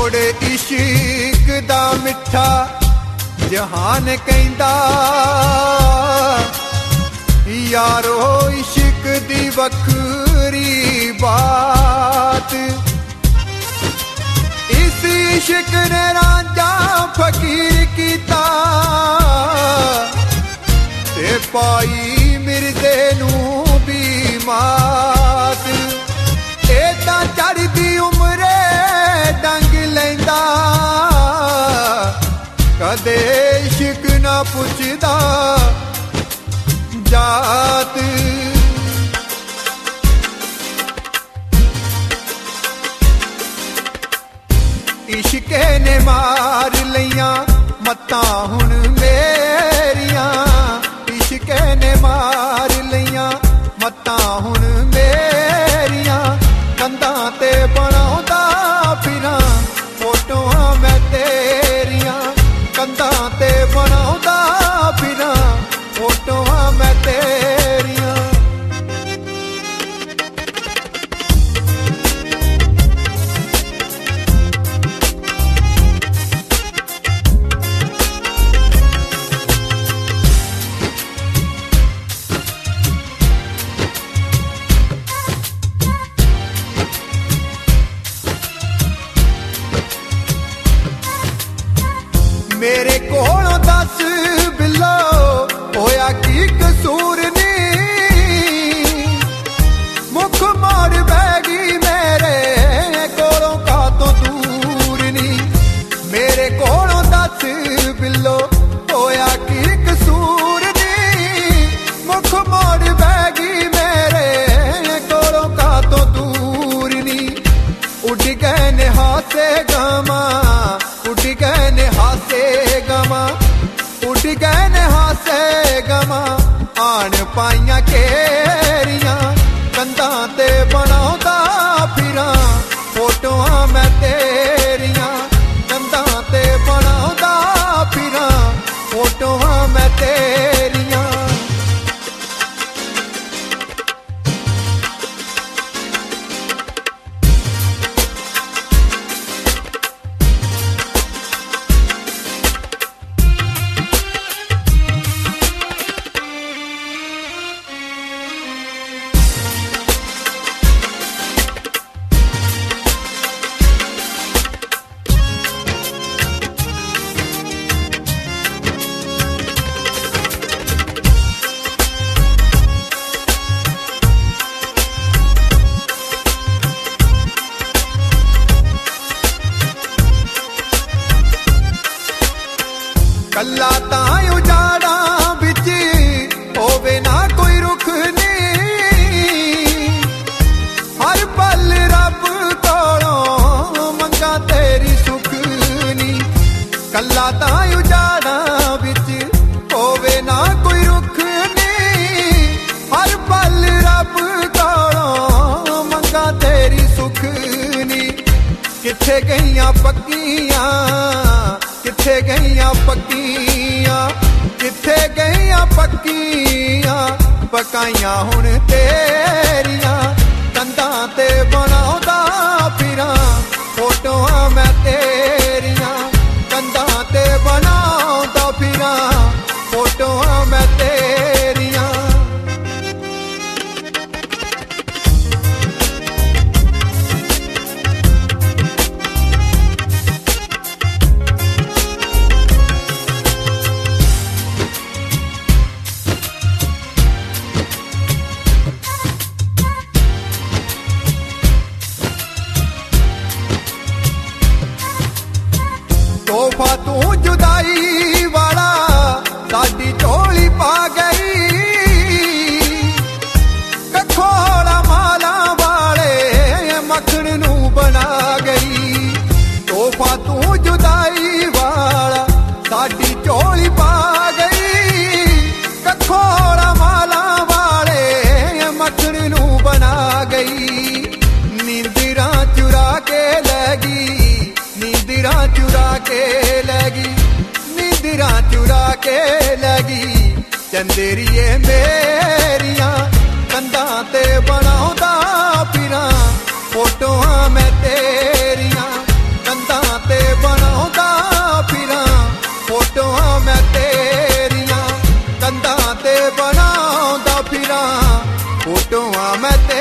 गुड़ इश्क दा मिठा जहान कहंदा यारो इश्क दी वखरी बात इस इश्क ने रांझा फकीर कीता ते पाई मिर्दे नू भी मात ए तां चढ़दी उमरे डंग लैंदा कदे इश्क ना पुछदा जात इश्के ने मार लियां मत्तां हुण मेरियां इश्के ने मार लियां मत्तां हुण मेरियां कंधां ते बनाउंदा फिरां फोटोआं मैं तेरियां कंधां ते बनाउंदा फिरां फोटोआं मैं तेरियां मेरे कोलों दस बिलो होया की कसूर नी मुख मोड़ बैगी मेरे कोलों का तो दूर नी मेरे कोलों दस बिलो होया की कसूर नी मुख मोड़ बैगी मेरे कोलों का तो दूर नी उड़ गए ने हासे गमा उड़ गए ने हासे गमा उड़ गए ने हासे गमा आन पाइयां केरियां कंधां ते बनाउंदा फिरां फोटोआं मैं तेरियां कंधां ते बनाउंदा फिरां फोटोआं मैं तेरियां कल्ला तां उजाड़ा बिच होवे ना कोई रुख नी हर पल रब कोलों मंगा तेरी सुख नी कल्ला तां उजाड़ा बिच होवे ना कोई रुख नी हर पल रब कोलों मंगा तेरी सुख नी किथे गईयां पक्कियां किथे गईयां पक्कियां किथे गईयां पक्कियां पकाइयां हुण तेरियां कंधां ते बनाउंदा फिरां फोटोआं मैं तेरियां कंधां ते बनाउंदा फिरां फोटोआं मैं तेरियां तोहफा तू जुदाई वाला साडी झोली पा गई कखोड़ा माला वाले मखण नू बना गई तोहफा तू जुदाई वाला साडी झोली पा गई कखोड़ा माला वाले मखण नू बना गई नींदरां चुरा के लगी नींदरां चुरा के लगी नींदरां चुरा के लगी चंदेरिए मेरियां कंधां ते बनाउंदा फिरां फोटोआं मैं तेरियां कंधां ਬਣਾਉਂਦਾ ਫਿਰਾਂ ਫੋਟੋਆਂ ਮੈਂ